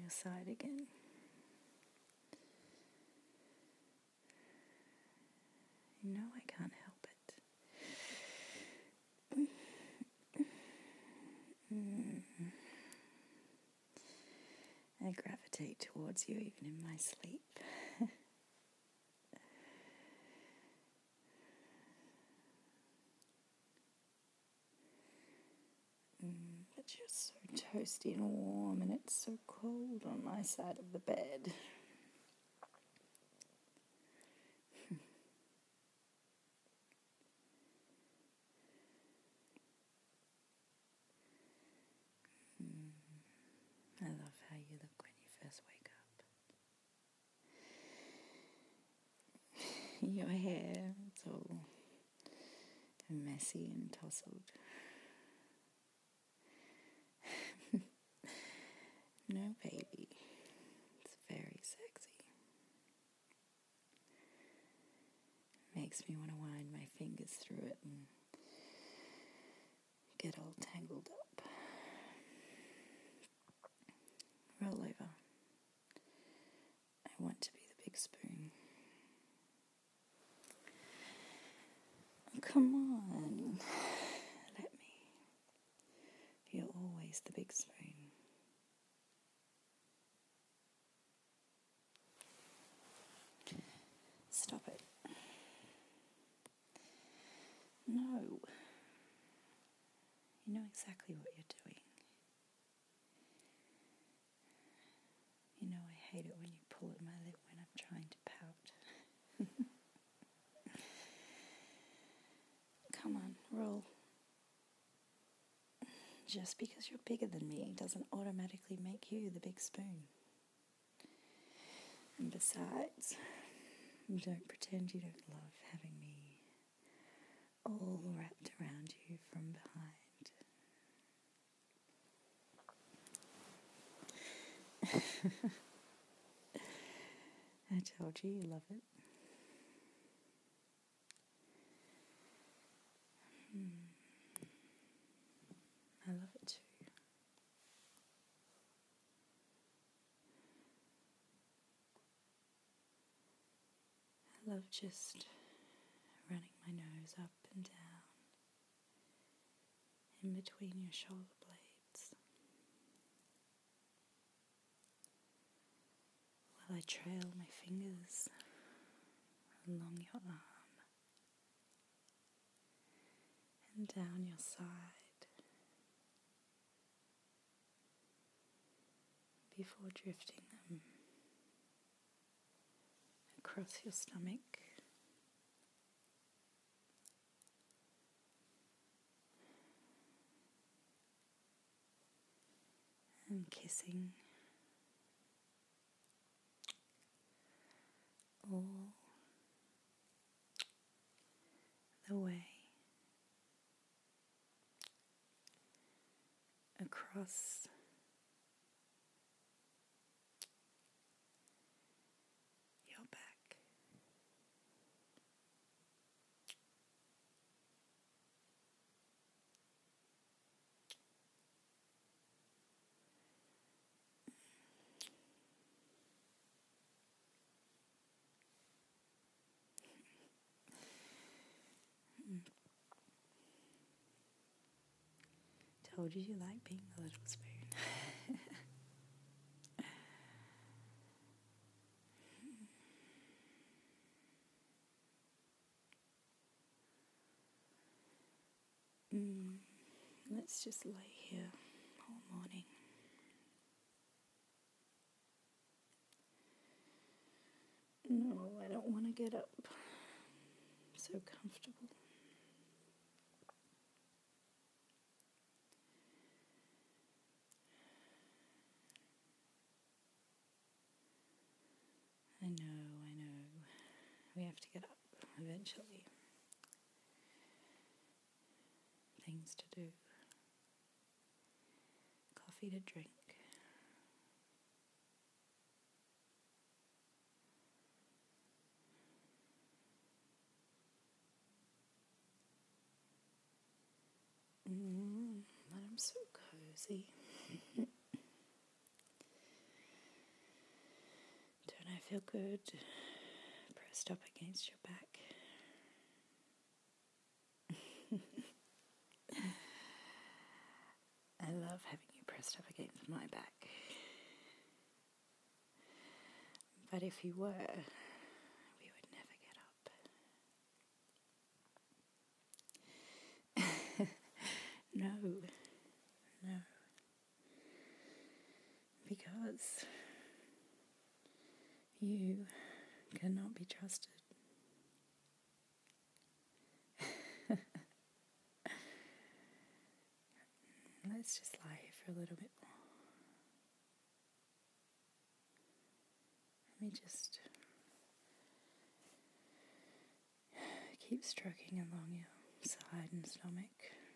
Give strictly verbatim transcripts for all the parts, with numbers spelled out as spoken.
your side again. You know I can't help it. Mm. I gravitate towards you even in my sleep. mm, but you're so toasty and warm, and it's so cold on my side of the bed. mm. I love how you look when you first wake up. Your hair, it's all messy and tousled. No, baby. It's very sexy. Makes me want to wind my fingers through it and get all tangled up. Roll over. I want to be the big spoon. Oh, come on. Let me. You're always the big spoon. Stop it. No. You know exactly what you're doing. You know I hate it when you pull at my lip when I'm trying to pout. Come on, roll. Just because you're bigger than me doesn't automatically make you the big spoon. And besides, don't pretend you don't love having me all wrapped around you from behind. I told you you love it. Hmm. I love it too. I love just running my nose up and down in between your shoulder blades while I trail my fingers along your arm and down your side before drifting them across your stomach and kissing all the way across your back. Told you you like being the little spoon. mm, let's just lay here all morning. No, I don't want to get up. I'm so comfortable. I know, I know. We have to get up eventually. Things to do. Coffee to drink. Mm, but I'm so cozy. feel good pressed up against your back. I love having you pressed up against my back. But if you were, we would never get up. No, no. Because you cannot be trusted. Let's just lie here for a little bit more. Let me just keep stroking along your side and stomach.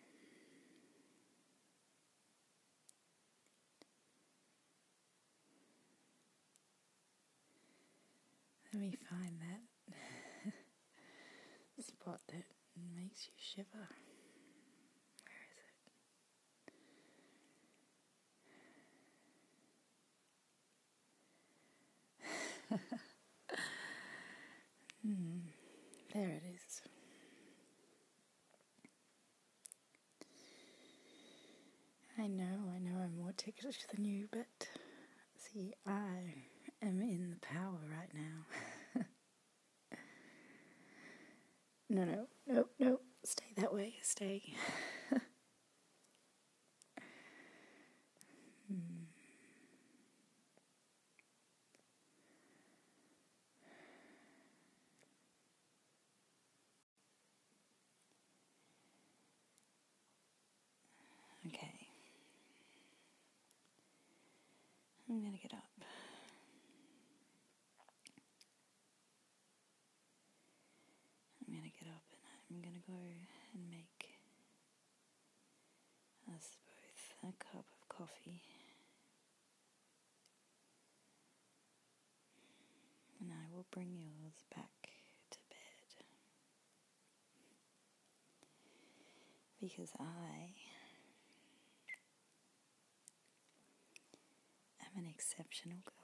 Let me find that spot that makes you shiver. Where is it? Hmm, there it is. I know, I know I'm more ticklish than you, but see, I am in the power right now. No, no, no, no, stay that way, stay. hmm. Okay. I'm gonna get up. I'm gonna get up and I'm gonna go and make us both a cup of coffee. And I will bring yours back to bed. Because I am an exceptional girl.